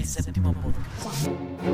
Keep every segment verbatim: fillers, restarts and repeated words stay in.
El Séptimo Podcast.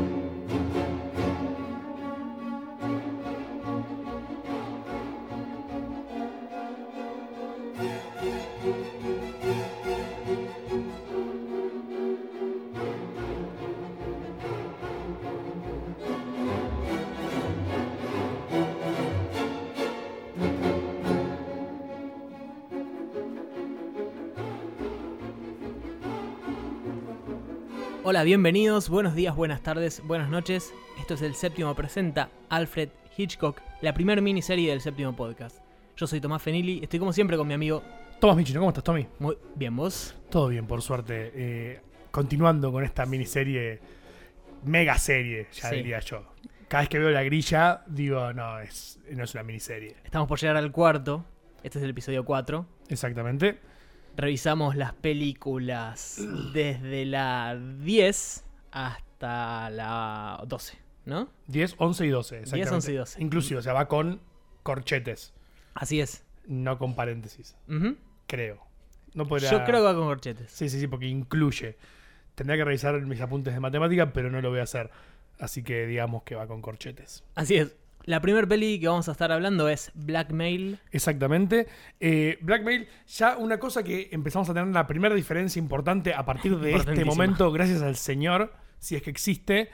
Hola, bienvenidos, buenos días, buenas tardes, buenas noches. Esto es El Séptimo presenta Alfred Hitchcock, la primera miniserie del Séptimo Podcast. Yo soy Tomás Fenili, estoy como siempre con mi amigo Tomás Michino. ¿Cómo estás, Tommy? Muy bien, ¿vos? Todo bien, por suerte. Eh, continuando con esta miniserie, mega serie, ya Sí. diría yo. Cada vez que veo la grilla, digo, no, es, no es una miniserie. Estamos por llegar al cuarto, este es el episodio cuatro. Exactamente. Revisamos las películas desde la diez hasta la doce, ¿no? diez, once y doce, exactamente. diez, once y doce. Inclusive, o sea, va con corchetes, Así es. no con paréntesis, Ujú. creo. No podría... Yo creo que va con corchetes. Sí, sí, sí, porque incluye. Tendría que revisar mis apuntes de matemática, pero no lo voy a hacer. Así que digamos que va con corchetes. Así es. La primera peli que vamos a estar hablando es Blackmail. Exactamente. Eh, Blackmail, ya una cosa que empezamos a tener la primera diferencia importante a partir de este momento, gracias al señor, si es que existe,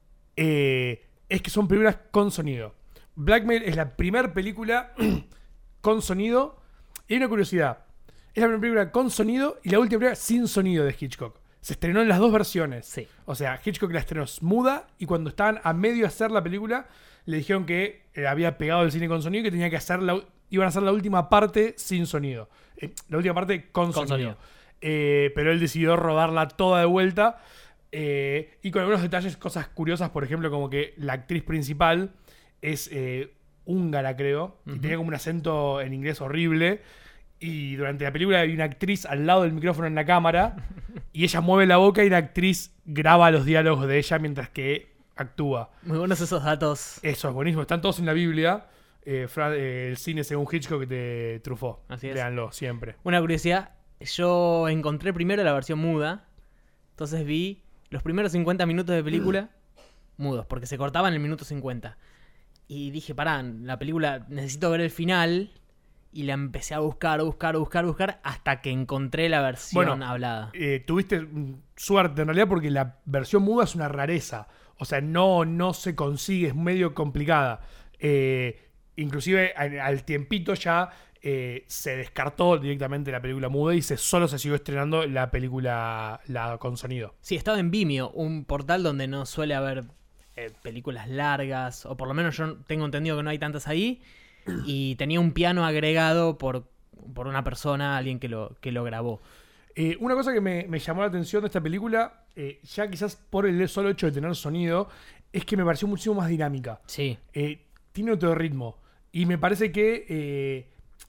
eh, es que son películas con sonido. Blackmail es la primera película con sonido. Y hay una curiosidad. Es la primera película con sonido y la última película sin sonido de Hitchcock. Se estrenó en las dos versiones. Sí. O sea, Hitchcock la estrenó muda y cuando estaban a medio de hacer la película, le dijeron que eh, había pegado el cine con sonido y que tenía que hacer la, iban a hacer la última parte sin sonido. Eh, la última parte con, Con sonido. sonido. Eh, pero él decidió rodarla toda de vuelta. Eh, y con algunos detalles, cosas curiosas, por ejemplo, como que la actriz principal es eh, húngara, creo. Uh-huh. Y tenía como un acento en inglés horrible. Y durante la película hay una actriz al lado del micrófono en la cámara. Y ella mueve la boca y la actriz graba los diálogos de ella mientras que actúa. Muy buenos esos datos. Eso es buenísimo. Están todos en la Biblia. Eh, Fra- eh, el cine según Hitchcock que te trufó. Así es. Léanlo siempre. Una curiosidad, yo encontré primero la versión muda, entonces vi los primeros cincuenta minutos de película mudos, porque se cortaban en el minuto cincuenta. Y dije, pará, la película necesito ver el final, y la empecé a buscar, buscar, buscar, buscar, hasta que encontré la versión Bueno, hablada. Eh, tuviste mm, suerte en realidad porque la versión muda es una rareza. O sea, no, no se consigue, es medio complicada. Eh, inclusive al, al tiempito ya eh, se descartó directamente la película muda y se, solo se siguió estrenando la película la con sonido. Sí, estaba en Vimeo, un portal donde no suele haber eh, películas largas, o por lo menos yo tengo entendido que no hay tantas ahí, y tenía un piano agregado por, por una persona, alguien que lo, que lo grabó. Eh, una cosa que me, me llamó la atención de esta película, eh, ya quizás por el solo hecho de tener sonido, es que me pareció muchísimo más dinámica. Sí. Eh, tiene otro ritmo. Y me parece que eh,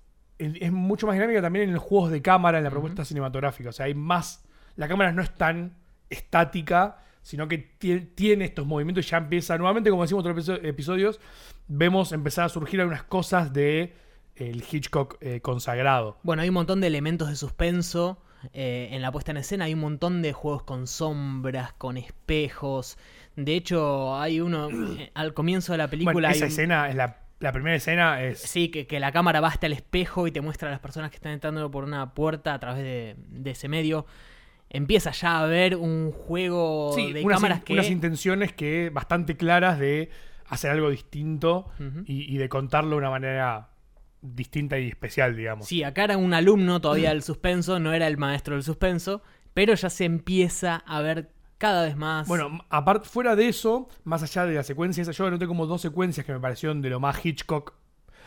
es mucho más dinámica también en los juegos de cámara, en la propuesta uh-huh. cinematográfica. O sea, hay más. La cámara no es tan estática, sino que tiene, tiene estos movimientos y ya empieza. Nuevamente, como decimos en otros episodios, vemos empezar a surgir algunas cosas de el Hitchcock eh, consagrado. Bueno, hay un montón de elementos de suspenso. Eh, en la puesta en escena hay un montón de juegos con sombras, con espejos. De hecho, hay uno eh, al comienzo de la película. Bueno, esa hay un... escena es la. La primera escena es... Sí, que, que la cámara va hasta el espejo y te muestra a las personas que están entrando por una puerta a través de, de ese medio. Empieza ya a haber un juego sí, de unas cámaras in, que... unas intenciones que bastante claras de hacer algo distinto uh-huh. y, y de contarlo de una manera distinta y especial, digamos. Sí, acá era un alumno todavía del suspenso, no era el maestro del suspenso, pero ya se empieza a ver cada vez más. Bueno, aparte, fuera de eso, más allá de la secuencia esa, yo anoté como dos secuencias que me parecieron de lo más Hitchcock.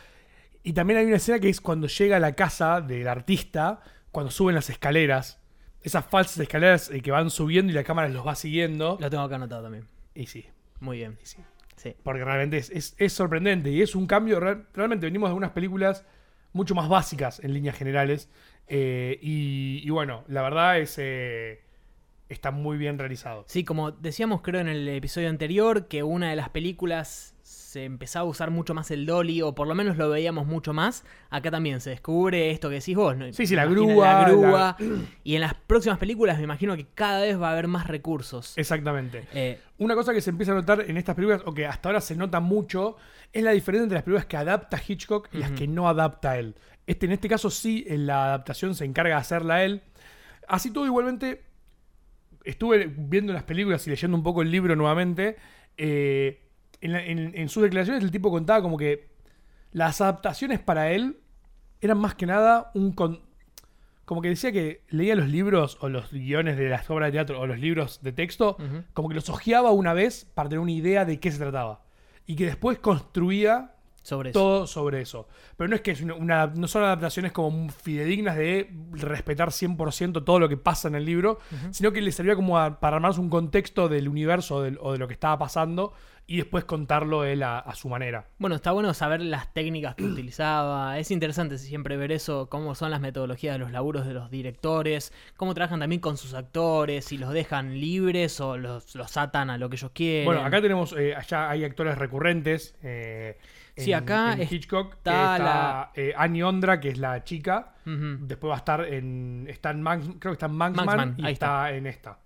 Y también hay una escena que es cuando llega a la casa del artista, cuando suben las escaleras. Esas falsas escaleras eh, que van subiendo y la cámara los va siguiendo. Lo tengo acá anotado también. Y sí. Muy bien. Y sí. Sí. Porque realmente es, es, es sorprendente y es un cambio. Real, realmente venimos de unas películas mucho más básicas en líneas generales. Eh, y, y bueno, la verdad es... Eh, está muy bien realizado. Sí, como decíamos creo en el episodio anterior, que una de las películas se empezaba a usar mucho más el dolly, o por lo menos lo veíamos mucho más. Acá también se descubre esto que decís vos, ¿no? Sí, sí, la Imagina grúa. La grúa. La... Y en las próximas películas me imagino que cada vez va a haber más recursos. Exactamente. Eh, Una cosa que se empieza a notar en estas películas, o que hasta ahora se nota mucho, es la diferencia entre las películas que adapta Hitchcock y las Ujú. que no adapta él. Este, en este caso sí, en la adaptación se encarga de hacerla él. Así todo, igualmente, estuve viendo las películas y leyendo un poco el libro nuevamente. Eh, en, la- en- en sus declaraciones el tipo contaba como que las adaptaciones para él eran más que nada un... Con, como que decía que leía los libros o los guiones de las obras de teatro o los libros de texto, Ujú. como que los hojeaba una vez para tener una idea de qué se trataba. Y que después construía sobre eso. todo sobre eso. Pero no es que es una, una- no son adaptaciones como fidedignas de respetar cien por ciento todo lo que pasa en el libro, Ujú. sino que le servía como a- para armarse un contexto del universo del- o de lo que estaba pasando y después contarlo él a, a su manera. Bueno, está bueno saber las técnicas que utilizaba. Es interesante siempre ver eso, cómo son las metodologías de los laburos de los directores, cómo trabajan también con sus actores, si los dejan libres o los, los atan a lo que ellos quieren. Bueno, acá tenemos, eh, allá hay actores recurrentes. Eh, Sí, en- acá en es- Hitchcock que está está la- eh, Annie Ondra, que es la chica. Ujú. Después va a estar en. Está en Manx- creo que está en Manxman, Manxman, y ahí está, en esta.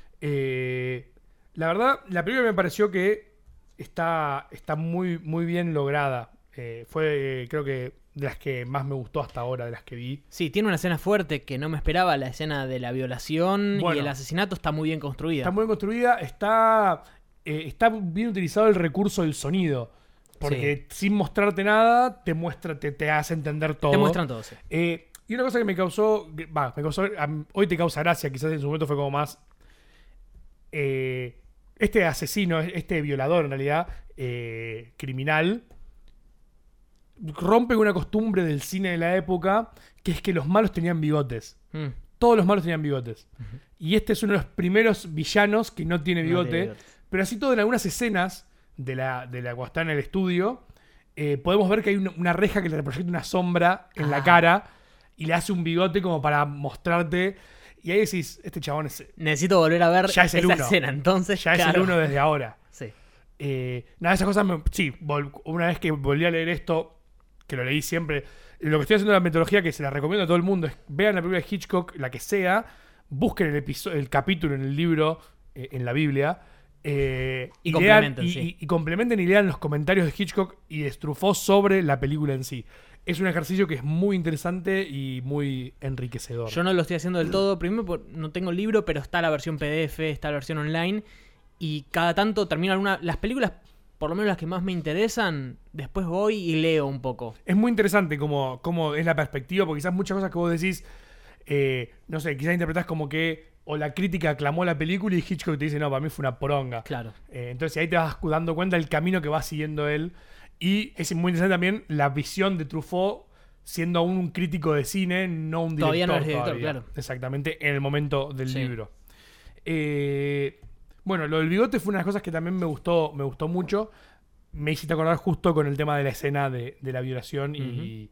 Eh, la verdad, la película me pareció que está, está muy, muy bien lograda. Eh, fue, eh, creo que, de las que más me gustó hasta ahora, de las que vi. Sí, tiene una escena fuerte que no me esperaba, la escena de la violación Bueno. y el asesinato está muy bien construida. Está muy bien construida, está, eh, está bien utilizado el recurso del sonido. Porque sin mostrarte nada, te muestra, te, te hace entender todo. Te muestran todo, sí. Eh, y una cosa que me causó, que- va, me causó, a- hoy te causa gracia, quizás en su momento fue como más, eh, este asesino, este violador en realidad, eh, criminal, rompe una costumbre del cine de la época, que es que los malos tenían bigotes. Mm. Todos los malos tenían bigotes. Y este es uno de los primeros villanos que no tiene No bigote. tiene bigote. Pero así todo, en algunas escenas de la, de la cuando está en el estudio, eh, podemos ver que hay una, una reja que le proyecta una sombra en la Ah. cara y le hace un bigote como para mostrarte. Y ahí decís, este chabón es, Necesito volver a ver Ya es el esa uno. escena, entonces. ya es claro. el uno desde ahora. Sí. Eh, nada, esas cosas, me- sí, vol- una vez que volví a leer esto, que lo leí siempre, lo que estoy haciendo en la metodología, que se la recomiendo a todo el mundo, es vean la película de Hitchcock, la que sea, busquen el, episodio, el capítulo en el libro, eh, en la Biblia, eh, Y lean- complementen, y, sí. y- y complementen y lean los comentarios de Hitchcock y de Truffaut sobre la película en sí. Es un ejercicio que es muy interesante y muy enriquecedor. Yo no lo estoy haciendo del todo. Primero, por- no tengo el libro, pero está la versión P D F, está la versión online. Y cada tanto termino alguna. Las películas, por lo menos las que más me interesan, después voy y leo un poco. Es muy interesante cómo, cómo es la perspectiva, porque quizás muchas cosas que vos decís, eh, no sé, quizás interpretás como que o la crítica aclamó la película y Hitchcock te dice, no, para mí fue una poronga. Claro. Eh, entonces ahí te vas dando cuenta del camino que va siguiendo él. Y es muy interesante también la visión de Truffaut siendo aún un crítico de cine, no un director. Todavía no es director, todavía. claro. Exactamente, en el momento del Sí. libro. Eh, bueno, lo del bigote fue una de las cosas que también me gustó, me gustó mucho. Me hiciste acordar justo con el tema de la escena de, de la violación y,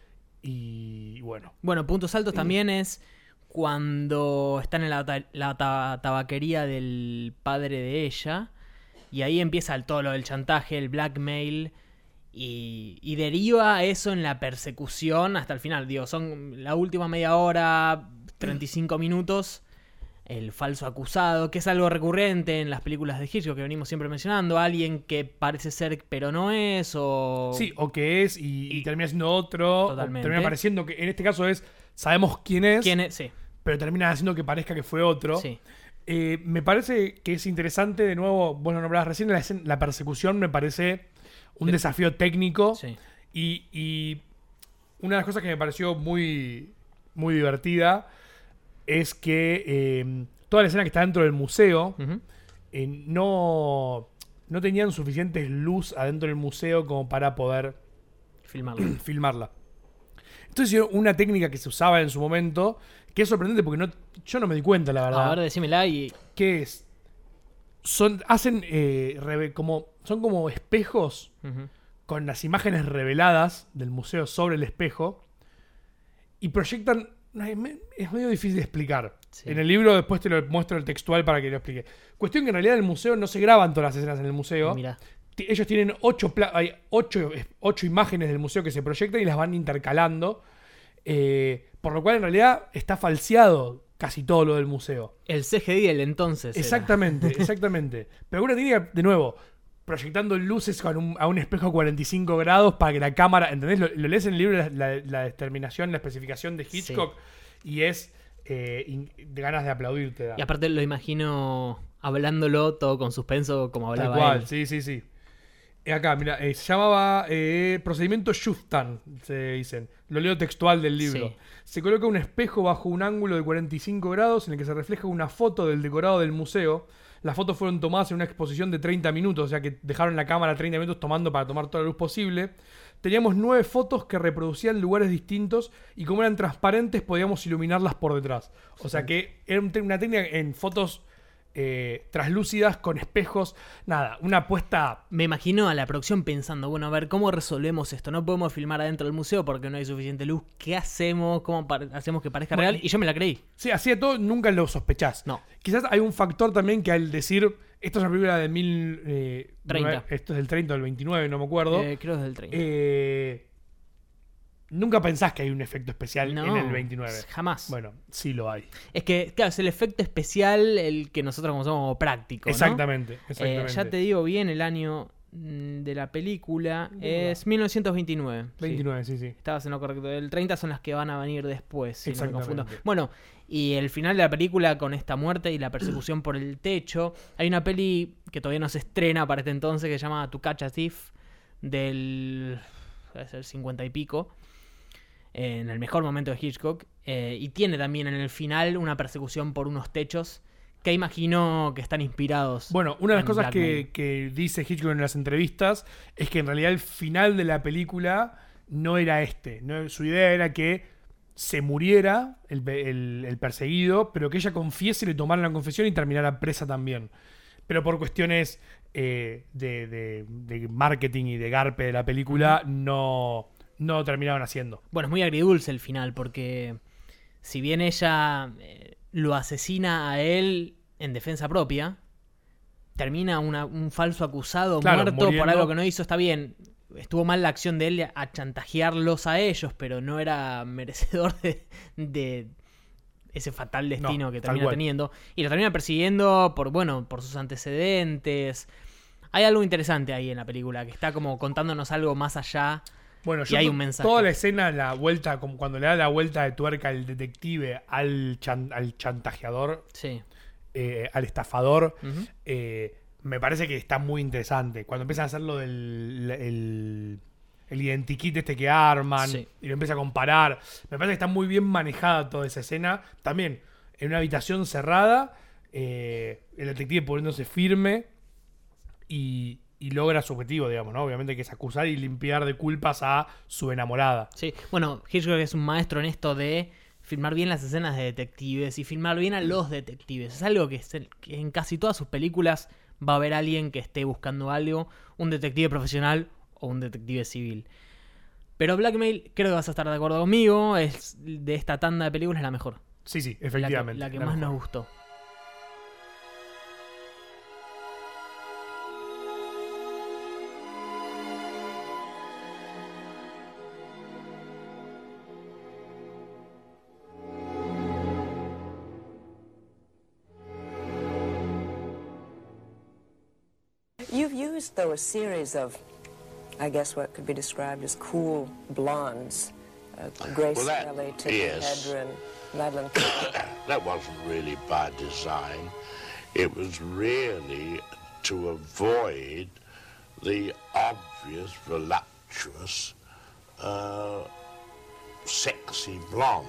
y bueno. Bueno, puntos altos también es cuando están en la, ta- la ta- tabaquería del padre de ella. Y ahí empieza el, todo lo del chantaje, el blackmail. Y, y deriva eso en la persecución hasta el final. Digo, son la última media hora, treinta y cinco minutos. El falso acusado, que es algo recurrente en las películas de Hitchcock que venimos siempre mencionando. Alguien que parece ser pero no es, o... Sí, o que es y, y termina siendo otro. O Totalmente. termina pareciendo que en este caso es, sabemos quién es, ¿Quién es? Sí, pero termina haciendo que parezca que fue otro. sí. Eh, me parece que es interesante, de nuevo, vos lo nombrabas recién, la, escena- la persecución me parece un De- desafío técnico. Sí. Y, y una de las cosas que me pareció muy, muy divertida es que eh, toda la escena que está dentro del museo Ujú. eh, no, no tenían suficientes luz adentro del museo como para poder Filmarlo. filmarla. Entonces, una técnica que se usaba en su momento, que es sorprendente porque no, yo no me di cuenta, la verdad. A ver, decímela y... Que es. Son. Hacen. eh, reve- como. Son como espejos Ujú. con las imágenes reveladas del museo sobre el espejo. Y proyectan no, es, me- es medio difícil de explicar. Sí. En el libro después te lo muestro el textual para que lo explique. Cuestión que en realidad en el museo no se graban todas las escenas en el museo. Mirá. Ti- Ellos tienen ocho, pla- hay ocho, ocho imágenes del museo que se proyectan y las van intercalando. eh, por lo cual en realidad está falseado casi todo lo del museo. El C G I del entonces. era. Exactamente, exactamente. Pero una tiene que, de nuevo, proyectando luces con un- a un espejo cuarenta y cinco grados para que la cámara, ¿entendés? Lo, lo lees en el libro, la, la- la determinación, la especificación de Hitchcock, y es eh, in- de ganas de aplaudirte. Da. Y aparte lo imagino hablándolo todo con suspenso como Tal hablaba cual, él. sí, sí, sí. Eh, Acá, mira, eh, se llamaba eh, procedimiento Schuftan, se dicen. Lo leo textual del libro. Sí. Se coloca un espejo bajo un ángulo de cuarenta y cinco grados en el que se refleja una foto del decorado del museo. Las fotos fueron tomadas en una exposición de treinta minutos, o sea que dejaron la cámara treinta minutos tomando para tomar toda la luz posible. Teníamos nueve fotos que reproducían lugares distintos y como eran transparentes podíamos iluminarlas por detrás. O sea que era un te- una técnica en fotos eh, translúcidas con espejos. Nada, una apuesta. Me imagino a la producción pensando, bueno, a ver, ¿cómo resolvemos esto? No podemos filmar adentro del museo porque no hay suficiente luz. ¿Qué hacemos? ¿Cómo par- hacemos que parezca Bueno, real? Y yo me la creí. Sí, así de todo nunca lo sospechás. No. Quizás hay un factor también que al decir, esto es una película de mil... Eh, treinta. nueve- esto es del treinta o del veintinueve, no me acuerdo. Eh, creo que es del treinta. Eh, nunca pensás que hay un efecto especial No, en el veintinueve. jamás. Bueno, sí lo hay. Es que, claro, es el efecto especial el que nosotros conocemos como práctico, ¿no? Exactamente, Eh, exactamente. ya te digo bien el año mm, de la película. ¿De Es mil novecientos veintinueve. Sí. veintinueve, sí, sí. Estabas en lo correcto. El treinta son las que van a venir después, si no me Exactamente. confundo. Bueno, y el final de la película con esta muerte y la persecución por el techo. Hay una peli que todavía no se estrena para este entonces que se llama To Catch a Thief, del debe ser cincuenta y pico, eh, en el mejor momento de Hitchcock. eh, y tiene también en el final una persecución por unos techos que imagino que están inspirados. Bueno, una de las en cosas Blackmail. que, que dice Hitchcock en las entrevistas es que en realidad el final de la película no era este. ¿no? Su idea era que se muriera el, pe- el- el perseguido, pero que ella confiese, le tomara la confesión y terminara presa también. Pero por cuestiones eh, de, de- de marketing y de garpe de la película, no, no lo terminaron haciendo. Bueno, es muy agridulce el final, porque si bien ella eh, lo asesina a él en defensa propia, termina una- un falso acusado Claro, muerto por muriendo. algo que no hizo. Está bien, estuvo mal la acción de él a chantajearlos a ellos, pero no era merecedor de, de ese fatal destino No, que tal termina cual. teniendo. Y lo termina persiguiendo por, bueno, por sus antecedentes. Hay algo interesante ahí en la película, que está como contándonos algo más allá. Bueno, Y yo hay to- un mensaje. toda la escena, la vuelta, como cuando le da la vuelta de tuerca el detective al, chan- al chantajeador, Sí. eh, al estafador, Ujú. eh, me parece que está muy interesante. Cuando empiezan a hacer lo del el, el identikit este que arman Sí. y lo empieza a comparar, me parece que está muy bien manejada toda esa escena. También en una habitación cerrada, eh, el detective poniéndose firme y, y logra su objetivo, digamos, ¿no? Obviamente que es acusar y limpiar de culpas a su enamorada. Sí, bueno, Hitchcock es un maestro en esto de filmar bien las escenas de detectives y filmar bien a los detectives. Es algo que, es el- que en casi todas sus películas va a haber alguien que esté buscando algo, un detective profesional o un detective civil. Pero Blackmail, creo que vas a estar de acuerdo conmigo, es de esta tanda de películas la mejor. Sí, sí, La que, efectivamente. la que la más mejor. nos gustó. You've used, though, a series of, I guess, what could be described as cool blondes. Uh, Grace Well, that- Kelly, Tiffany yes. Hedren, Madeline Kahn. That wasn't really by design. It was really to avoid the obvious, voluptuous, uh, sexy blonde.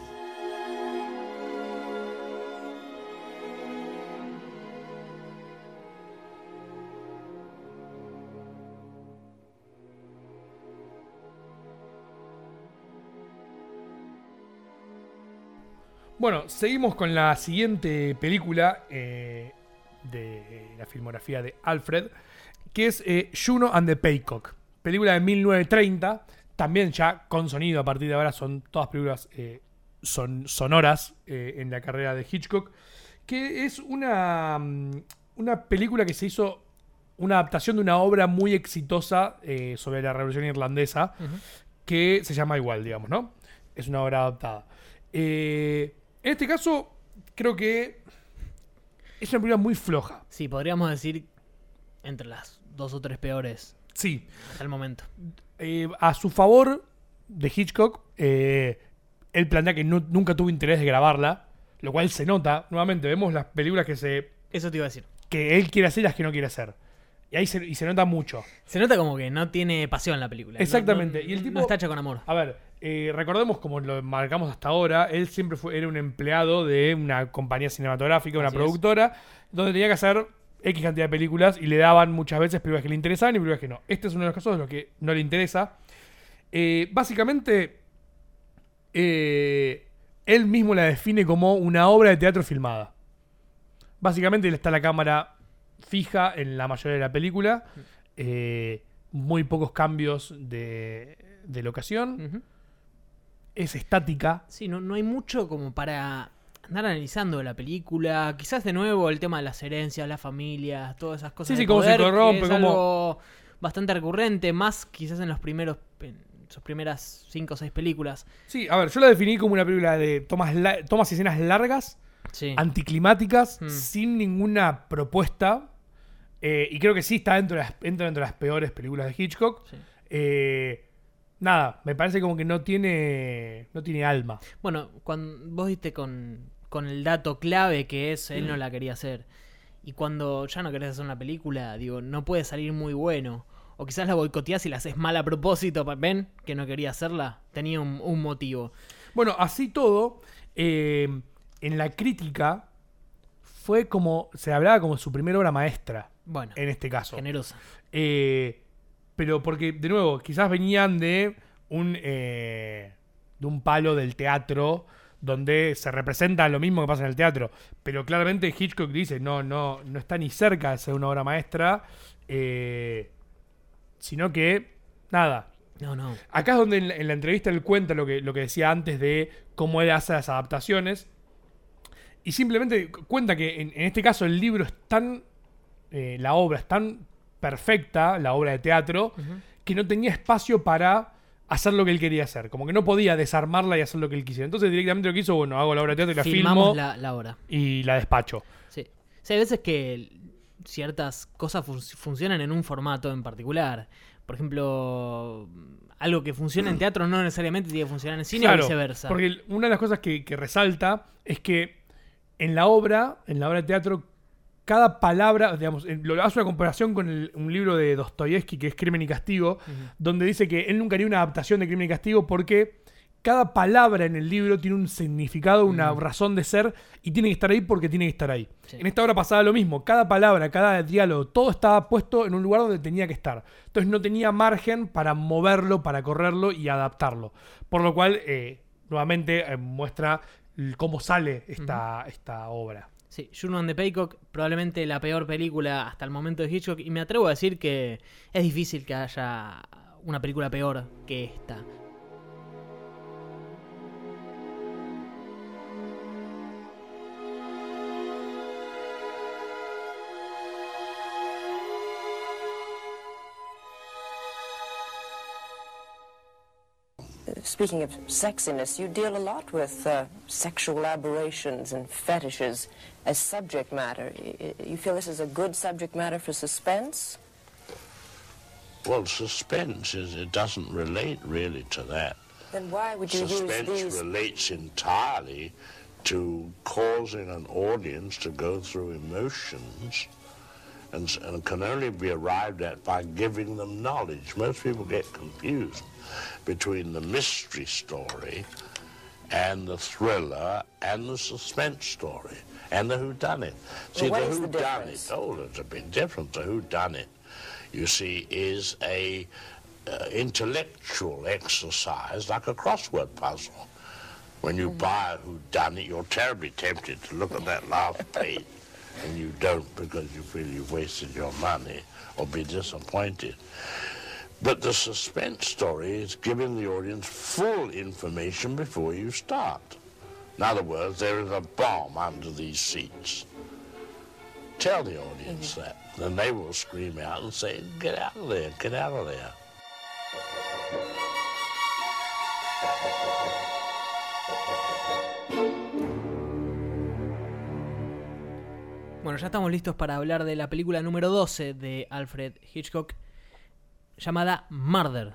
Bueno, seguimos con la siguiente película eh, de la filmografía de Alfred, que es eh, Juno and the Paycock, película de mil novecientos treinta, también ya con sonido a partir de ahora, son todas películas eh, son, sonoras eh, en la carrera de Hitchcock, que es una, una película que se hizo, una adaptación de una obra muy exitosa eh, sobre la Revolución Irlandesa, uh-huh. que se llama igual, digamos, ¿no? Es una obra adaptada. Eh, en este caso, creo que es una película muy floja. Sí, podríamos decir entre las dos o tres peores. Sí. Hasta el momento. Eh, a su favor de Hitchcock, eh, él plantea que no, nunca tuvo interés de grabarla, lo cual se nota. Nuevamente, vemos las películas que se... Eso te iba a decir. Que él quiere hacer y las que no quiere hacer. Y ahí se, y se nota mucho. Se nota como que no tiene pasión la película. Exactamente. No, no, y el tipo, no está hecha con amor. A ver, eh, recordemos, como lo marcamos hasta ahora, él siempre fue, era un empleado de una compañía cinematográfica, una Así productora, es. donde tenía que hacer X cantidad de películas y le daban muchas veces películas que le interesaban y películas que no. Este es uno de los casos de los que no le interesa. Eh, básicamente, eh, él mismo la define como una obra de teatro filmada. Básicamente, está la cámara fija en la mayoría de la película. Eh, muy pocos cambios de, de locación. Uh-huh. Es estática. Sí, no, no hay mucho como para andar analizando la película. Quizás de nuevo el tema de las herencias, las familias, todas esas cosas. Sí, sí, de cómo poder, se corrompe. es cómo... algo bastante recurrente, más quizás en los primeros... En sus primeras cinco o seis películas. Sí, a ver, yo la definí como una película de tomas, la- tomas y escenas largas, sí. anticlimáticas, Mm. sin ninguna propuesta. Eh, y creo que sí está dentro de las, entra dentro de las peores películas de Hitchcock. Sí. Eh, nada, me parece como que no tiene no tiene alma. Bueno, cuando vos diste con, con el dato clave que es él no la quería hacer. Y cuando ya no querés hacer una película, digo, no puede salir muy bueno. O quizás la boicoteás y la haces mal a propósito. ¿Ven? Que no quería hacerla. Tenía un, un motivo. Bueno, así todo, eh, en la crítica fue como, se hablaba como su primera obra maestra. Bueno, en este caso. Generosa. Eh, pero porque, de nuevo, quizás venían de un, eh, de un palo del teatro donde se representa lo mismo que pasa en el teatro. Pero claramente Hitchcock dice, no, no, no está ni cerca de ser una obra maestra. Eh... Sino que, nada. No, no. Acá es donde en la, en la entrevista él cuenta lo que, lo que decía antes de cómo él hace las adaptaciones. Y simplemente cuenta que en, en este caso el libro es tan... Eh, la obra es tan perfecta, la obra de teatro, uh-huh. que no tenía espacio para hacer lo que él quería hacer. Como que no podía desarmarla y hacer lo que él quisiera. Entonces directamente lo que hizo, bueno, hago la obra de teatro y la Filmamos filmo. La, la obra. Y la despacho. Sí. Sí, hay veces que... ciertas cosas fun- funcionan en un formato en particular. Por ejemplo, algo que funciona en teatro no necesariamente tiene que funcionar en cine, claro, o viceversa. Porque una de las cosas que, que resalta es que en la obra, en la obra de teatro, cada palabra, digamos, lo hace una comparación con el, un libro de Dostoyevsky que es Crimen y Castigo, uh-huh. donde dice que él nunca haría una adaptación de Crimen y Castigo porque cada palabra en el libro tiene un significado, una mm. razón de ser y tiene que estar ahí porque tiene que estar ahí. Sí. En esta obra pasaba lo mismo. Cada palabra, cada diálogo, todo estaba puesto en un lugar donde tenía que estar. Entonces no tenía margen para moverlo, para correrlo y adaptarlo. Por lo cual, eh, nuevamente, eh, muestra cómo sale esta, mm. esta obra. Sí, Juno and the Peacock, probablemente la peor película hasta el momento de Hitchcock. Y me atrevo a decir que es difícil que haya una película peor que esta. Speaking of sexiness, you deal a lot with uh, sexual aberrations and fetishes as subject matter. You feel this is a good subject matter for suspense? Well, suspense is, it doesn't relate really to that. Then why would you suspense use these? Relates entirely to causing an audience to go through emotions and, and can only be arrived at by giving them knowledge. Most people get confused between the mystery story and the thriller and the suspense story and the whodunit. See, well, the whodunit, the oh, there's a big difference. The whodunit, you see, is a uh, intellectual exercise like a crossword puzzle. When you mm. buy a whodunit, you're terribly tempted to look at that last page, and you don't because you feel you've wasted your money or be disappointed. But the suspense story is giving the audience full information before you start. In other words, there is a bomb under these seats. Tell the audience that. Then they will scream out and say, get out of there, get out of there. Bueno, ya estamos listos para hablar de la película número doce de Alfred Hitchcock, llamada Murder.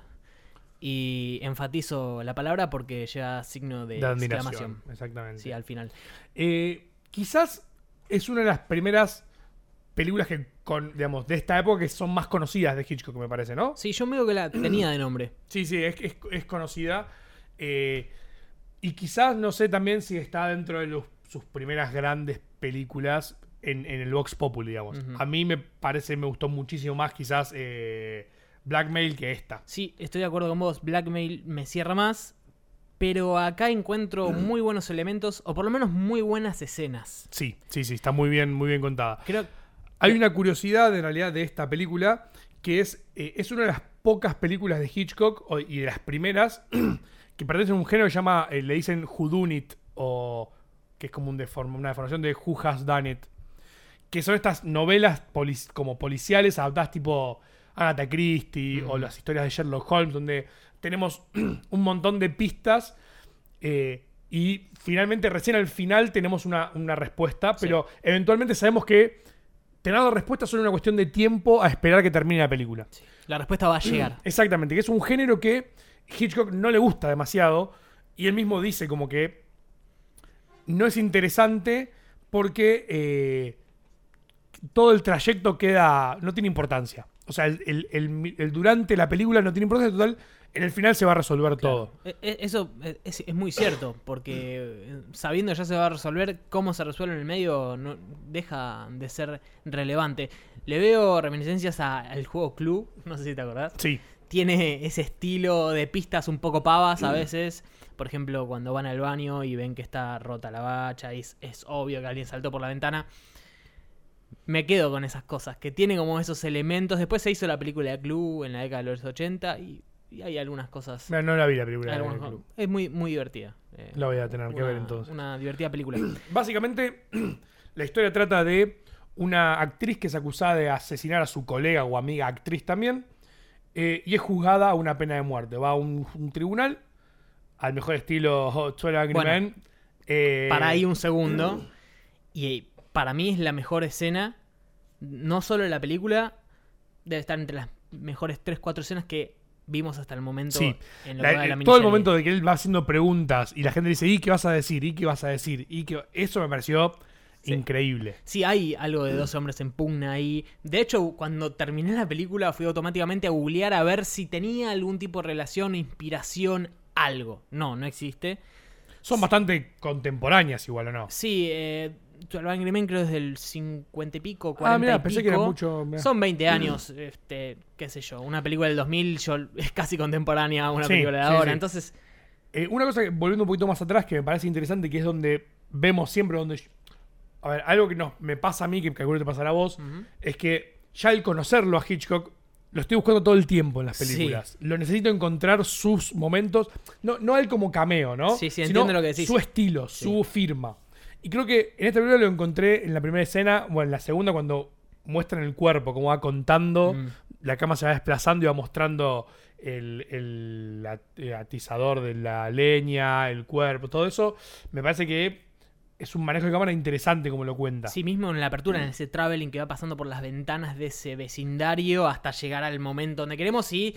Y enfatizo la palabra porque lleva signo de, De admiración, exclamación. exactamente. Sí, al final. Eh, quizás es una de las primeras películas que con, digamos, de esta época que son más conocidas de Hitchcock, me parece, ¿no? Sí, yo medio que la tenía de nombre. Sí, sí, es, es, es conocida. Eh, y quizás, no sé también si está dentro de los, sus primeras grandes películas en, en el Vox Populi, digamos. Uh-huh. A mí me parece, me gustó muchísimo más quizás eh, Blackmail que esta. Sí, estoy de acuerdo con vos. Blackmail me cierra más. Pero acá encuentro muy buenos elementos, o por lo menos muy buenas escenas. Sí, sí, sí, está muy bien, muy bien contada. Creo Hay una curiosidad en realidad de esta película, que es, eh, es una de las pocas películas de Hitchcock, o, y de las primeras, que pertenecen a un género que se llama, eh, le dicen whodunit, o que es como un deform, una deformación de Who Has Done It, que son estas novelas polic- como policiales adaptadas tipo Agatha Christie, mm. o las historias de Sherlock Holmes, donde tenemos un montón de pistas eh, y finalmente recién al final tenemos una, una respuesta, pero sí. eventualmente sabemos que tener la respuesta es solo una cuestión de tiempo a esperar que termine la película. Sí. La respuesta va a llegar. Exactamente, que es un género que Hitchcock no le gusta demasiado y él mismo dice como que no es interesante porque eh, todo el trayecto queda, no tiene importancia. O sea, el, el, el, el durante la película no tiene importancia, total, en el final se va a resolver claro. todo. Eso es, es muy cierto, porque sabiendo ya se va a resolver, cómo se resuelve en el medio no deja de ser relevante. Le veo reminiscencias a, al juego Clue, no sé si te acordás. Sí. Tiene ese estilo de pistas un poco pavas a veces. Por ejemplo, cuando van al baño y ven que está rota la bacha y es, es obvio que alguien saltó por la ventana. Me quedo con esas cosas, que tiene como esos elementos. Después se hizo la película de Clue en la década de los ochenta y, y hay algunas cosas. No, no la vi la película de algunas, Clue. Es muy, muy divertida. Eh, la voy a tener una, que ver entonces. Una divertida película. Básicamente, la historia trata de una actriz que es acusada de asesinar a su colega o amiga actriz también. Eh, y es juzgada a una pena de muerte. Va a un, un tribunal, al mejor estilo twelve Angry bueno, Men. Eh, para ahí un segundo. Y para mí es la mejor escena. No solo de la película, debe estar entre las mejores tres cuatro escenas que vimos hasta el momento. Sí, en lo la, que va de la todo el miniserie. momento de que él va haciendo preguntas y la gente dice, ¿y qué vas a decir? ¿Y qué vas a decir? ¿Y qué? Eso me pareció sí. increíble. Sí, hay algo de dos hombres en pugna ahí. De hecho, cuando terminé la película fui automáticamente a googlear a ver si tenía algún tipo de relación, inspiración, algo. No, no existe. Son sí. bastante contemporáneas igual, ¿o no? Sí, eh... twelve Angry Men creo es del cincuenta y pico, cuarenta ah, mirá, y pensé pico. Que era mucho, mirá. Son veinte años, este, qué sé yo. Una película del dos mil yo, es casi contemporánea a una sí, película de sí, ahora. Sí. Entonces, eh, una cosa que, volviendo un poquito más atrás, que me parece interesante, que es donde vemos siempre donde... A ver, algo que nos, me pasa a mí, que calculo te pasará a vos, uh-huh. es que ya el conocerlo a Hitchcock, lo estoy buscando todo el tiempo en las películas. Sí. Lo necesito encontrar sus momentos, no, no él como cameo, ¿no? Sí, sí, entiendo sino lo que decís. Su estilo, sí. su firma. Y creo que en esta película lo encontré en la primera escena, o en la segunda, cuando muestran el cuerpo, como va contando, mm. la cama se va desplazando y va mostrando el, el, el atizador de la leña, el cuerpo, todo eso. Me parece que es un manejo de cámara interesante como lo cuenta. Sí, mismo en la apertura, mm. en ese traveling que va pasando por las ventanas de ese vecindario hasta llegar al momento donde queremos y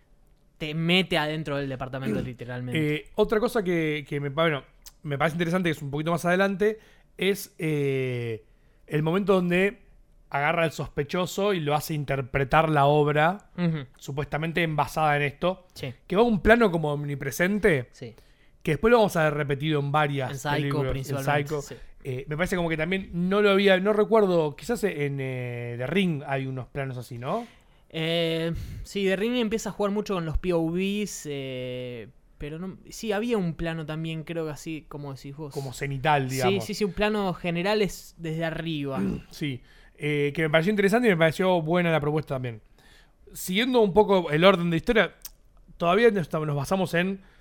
te mete adentro del departamento literalmente. Eh, otra cosa que, que me, bueno, me parece interesante, que es un poquito más adelante, es eh, el momento donde agarra al sospechoso y lo hace interpretar la obra, uh-huh. supuestamente envasada en esto, sí. que va a un plano como omnipresente, sí. que después lo vamos a ver repetido en varias en Psycho, películas. Principalmente, en Psycho. Sí. Eh, me parece como que también no lo había, no recuerdo, quizás en eh, The Ring hay unos planos así, ¿no? Eh, sí, The Ring empieza a jugar mucho con los P O Vs, eh, pero no, sí, había un plano también, creo que así, como decís vos. Como cenital, digamos. Sí, sí, sí, un plano general es desde arriba. Sí, eh, que me pareció interesante y me pareció buena la propuesta también. Siguiendo un poco el orden de historia, todavía nos basamos en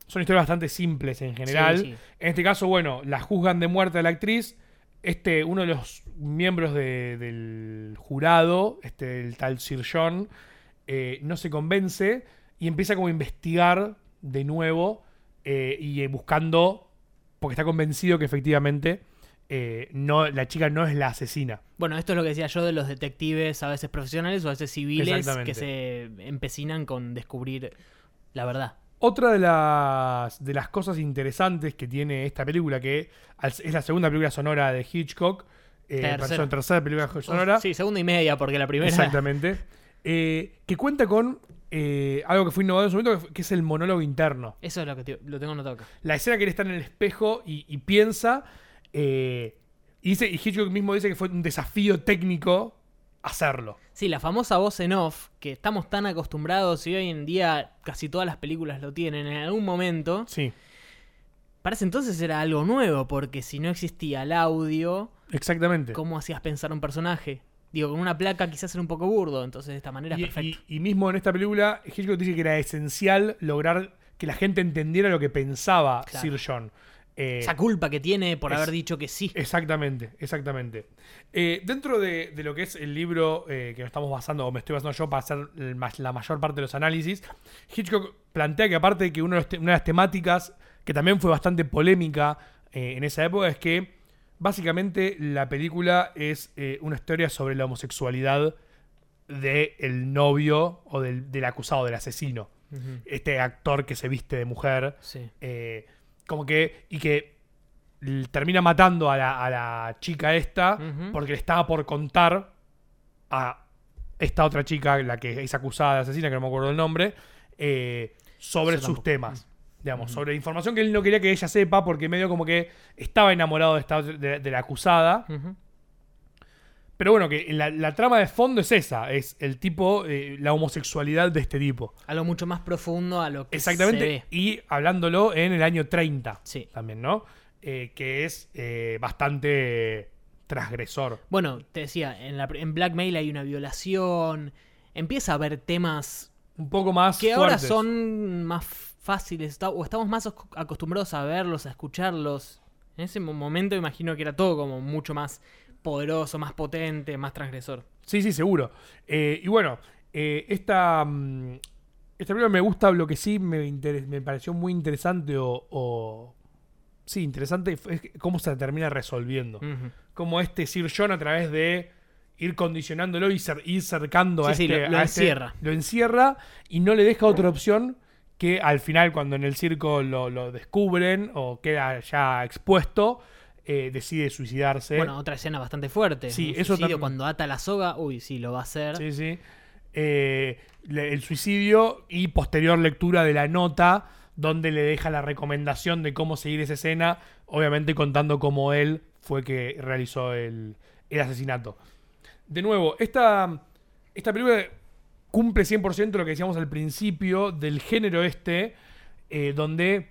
son historias bastante simples en general. Sí, sí. En este caso, bueno, la juzgan de muerte a la actriz. Este, uno de los miembros de, del jurado, este, el tal Sir John, eh, no se convence y empieza como a investigar de nuevo eh, y eh, buscando, porque está convencido que efectivamente eh, no, la chica no es la asesina. Bueno, esto es lo que decía yo de los detectives, a veces profesionales o a veces civiles, Exactamente. que se empecinan con descubrir la verdad. Otra de las, de las cosas interesantes que tiene esta película, que es la segunda película sonora de Hitchcock, eh, Tercera. perdón, tercera película sonora, Sí, segunda y media, porque la primera... exactamente, eh, que cuenta con eh, algo que fue innovador en su momento, que es el monólogo interno. Eso es lo que te- lo tengo anotado acá. La escena que él está en el espejo y, y piensa, eh, y, dice, y Hitchcock mismo dice que fue un desafío técnico hacerlo. Sí, la famosa voz en off, que estamos tan acostumbrados y hoy en día casi todas las películas lo tienen en algún momento. Sí, Para ese entonces era algo nuevo, porque si no existía el audio, exactamente. ¿cómo hacías pensar un personaje? Digo, con una placa quizás era un poco burdo, entonces de esta manera es Y, perfecto. y- y mismo en esta película, Hitchcock dice que era esencial lograr que la gente entendiera lo que pensaba Claro. Sir John. Eh, Esa culpa que tiene por es- haber dicho que sí. Exactamente, exactamente. Eh, dentro de, de lo que es el libro eh, que nos estamos basando, o me estoy basando yo para hacer el ma- la mayor parte de los análisis, Hitchcock plantea que aparte de que uno de los te- una de las temáticas que también fue bastante polémica eh, en esa época es que básicamente la película es eh, una historia sobre la homosexualidad del novio o del, del acusado, del asesino. Ujú. Este actor que se viste de mujer. Sí. Eh, como que. Y que l- termina matando a la, a la chica esta. Ujú. Porque le estaba por contar a esta otra chica, la que es acusada de asesina, que no me acuerdo el nombre, eh, sobre Yo sus tampoco. temas. Digamos, Ujú. sobre información que él no quería que ella sepa, porque medio como que estaba enamorado de, esta, otra- de, de la acusada. Ujú. Pero bueno, que la, la trama de fondo es esa: es el tipo, eh, la homosexualidad de este tipo. Algo mucho más profundo a lo que Exactamente, se ve. y hablándolo en el año treinta Sí. también, ¿no? Eh, que es eh, bastante transgresor. Bueno, te decía, en, la, en Blackmail hay una violación. Empieza a haber temas Un poco más que ahora fuertes. son más fáciles, está- o estamos más os- acostumbrados a verlos, a escucharlos. En ese mo- momento imagino que era todo como mucho más poderoso, más potente, más transgresor. Sí, sí, seguro. Eh, y bueno, eh, esta, mm, esta película me gusta, lo que sí me, interes- me pareció muy interesante o, o- Sí, interesante es cómo se termina resolviendo. Ujú. Como este Sir John, a través de ir condicionándolo y cer- ir cercando a Sí, sí, este... lo- lo a este- encierra. lo encierra y no le deja otra opción que al final, cuando en el circo lo, lo descubren o queda ya expuesto, eh, decide suicidarse. Bueno, otra escena bastante fuerte. Sí, Un eso suicidio también. cuando ata la soga, uy, sí, lo va a hacer. Sí, sí. Eh, le- el suicidio y posterior lectura de la nota donde le deja la recomendación de cómo seguir esa escena, obviamente contando cómo él fue que realizó el, el asesinato. De nuevo, esta, esta película cumple cien por ciento lo que decíamos al principio del género este, eh, donde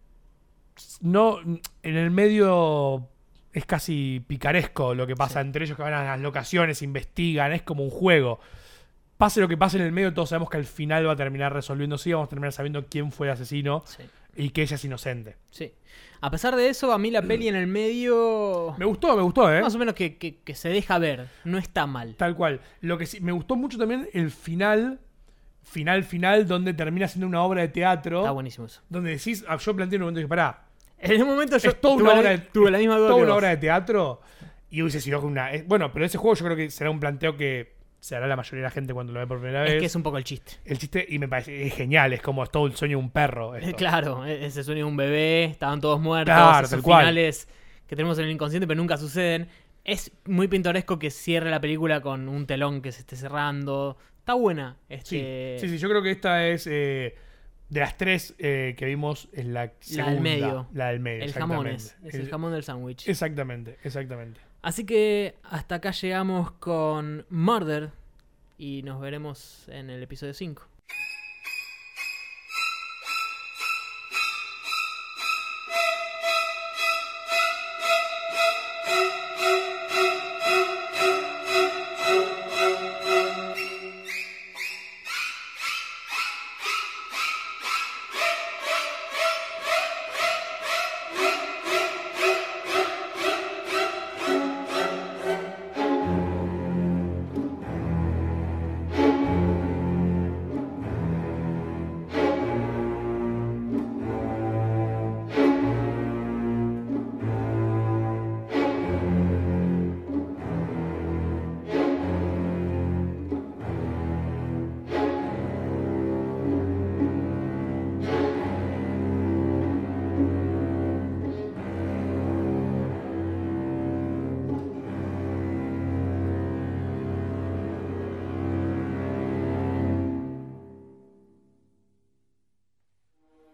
no en el medio es casi picaresco lo que pasa Sí. entre ellos, que van a las locaciones, investigan, es como un juego. Pase lo que pase en el medio, todos sabemos que al final va a terminar resolviéndose y vamos a terminar sabiendo quién fue el asesino Sí, y que ella es inocente. sí. A pesar de eso, a mí la peli en el medio, Me gustó, me gustó, ¿eh? más o menos que, que- que se deja ver, no está mal. Tal cual. Lo que sí, me gustó mucho también el final, final, final, donde termina siendo una obra de teatro. Está buenísimo eso. Donde decís, ah, yo planteé en un momento que pará, En un momento yo es toda tuve, una la, obra de, tuve la misma duda toda que una vos. obra de teatro y hubiese sido una. es- Bueno, pero ese juego yo creo que será un planteo que se hará la mayoría de la gente cuando lo ve por primera vez. Es que es un poco el chiste. El chiste, y me parece es genial, es como es todo el sueño de un perro. esto. Eh, Claro, e- ese sueño de un bebé, estaban todos muertos, Claro, esos tal cual. finales que tenemos en el inconsciente pero nunca suceden. Es muy pintoresco que cierre la película con un telón que se esté cerrando. Está buena. Sí, Este, sí, sí, yo creo que esta es eh, de las tres eh, que vimos es la segunda. del medio. La del medio, El jamón exactamente. es, es el jamón del sándwich. Exactamente, exactamente. Así que hasta acá llegamos con Murder y nos veremos en el episodio cinco.